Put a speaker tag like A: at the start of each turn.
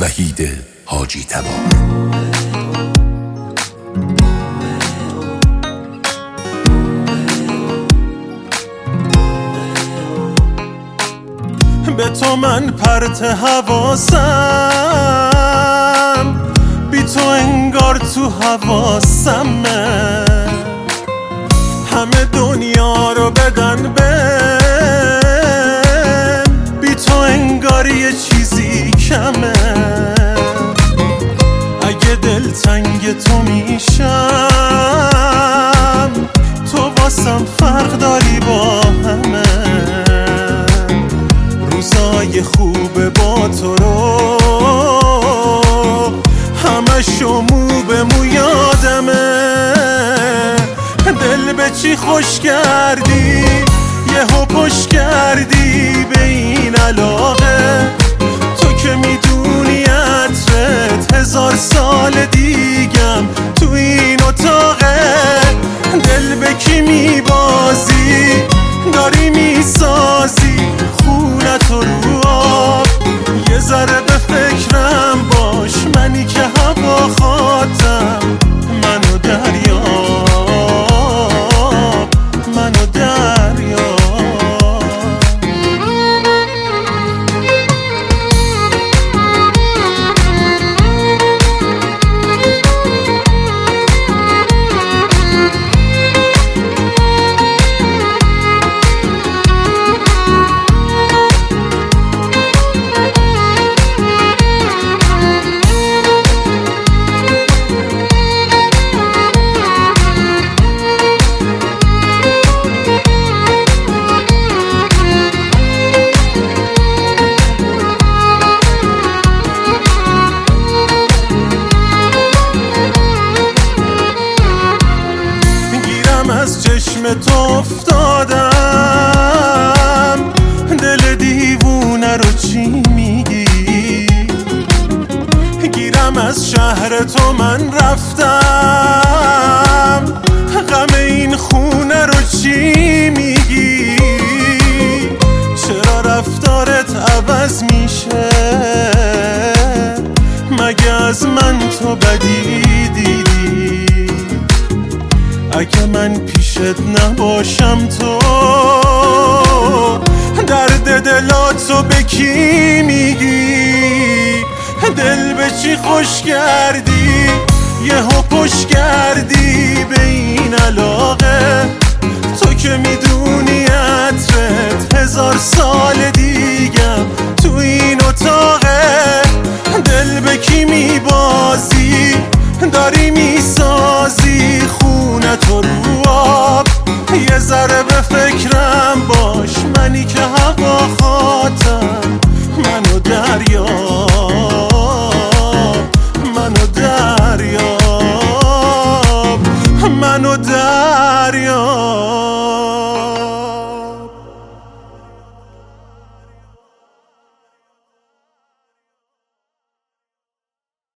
A: وحید حاجی تبار.
B: به تو من پرت حواسم، بی تو انگار تو حواسمه. همه دنیا رو بدن بهم، بی تو انگار یه چیزی کمه. اگه دلتنگ تو میشم، تو واسم فرق داری با همه. روزای خوب با تو رو همشو مو به مو یادمه. دل به چی خوش کردی، یهو پشت کردی به این علاقه. تو که میدونی عطرت 1000 سال دیگم تو این اتاقه. دل به کی میبازی، داری میسازی خونت رو آب. یه ذره به فکرم باش، منی که هوا خواهدم. منو دریاب، منو دریاب. از چشم تو افتادم، دل دیوونه رو چی میگی؟ گیرم از شهر تو من رفتم، غم این خونه رو چی میگی؟ چرا رفتارت عوض میشه؟ مگه از من تو بدی دیدی؟ اگه من پیشت نباشم تو درد دلاتو به کی میگی؟ دل به چی خوش کردی، یهو پشت کردی به این علاقه. تو که میدونی عطرت 1000 سال دیگم تو این اتاقه. دل به کی میبازی، داری میسازی خونت رو آب. یه ذره به فکرم باش، منی که هوا